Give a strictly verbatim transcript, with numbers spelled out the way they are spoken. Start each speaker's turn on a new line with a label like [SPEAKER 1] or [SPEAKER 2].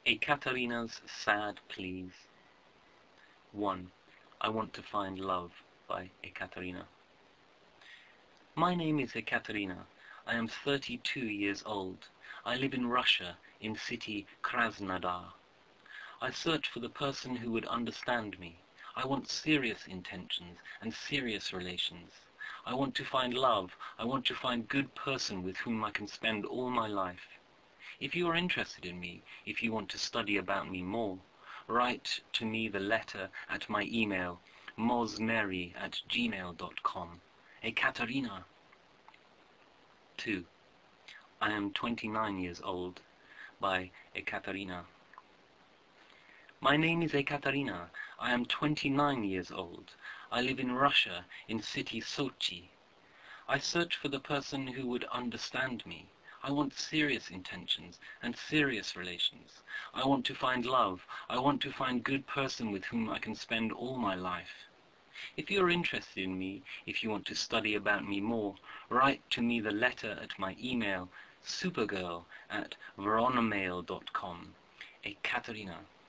[SPEAKER 1] Ekaterina's Sad Pleas. one. I Want to Find Love by Ekaterina. My name is Ekaterina. I am thirty-two years old. I live in Russia, in city Krasnodar. I search for the person who would understand me. I want serious intentions and serious relations. I want to find love. I want to find good person with whom I can spend all my life. If you are interested in me, if you want to study about me more, write to me the letter at my email, mozmary at gmail dot com. Ekaterina. two. I am twenty-nine years old, by Ekaterina. My name is Ekaterina. I am twenty-nine years old. I live in Russia, in city Sochi. I search for the person who would understand me. I want serious intentions and serious relations. I want to find love. I want to find good person with whom I can spend all my life. If you are interested in me, if you want to study about me more, write to me the letter at my email, supergirl at veronamail dot com. Ekaterina.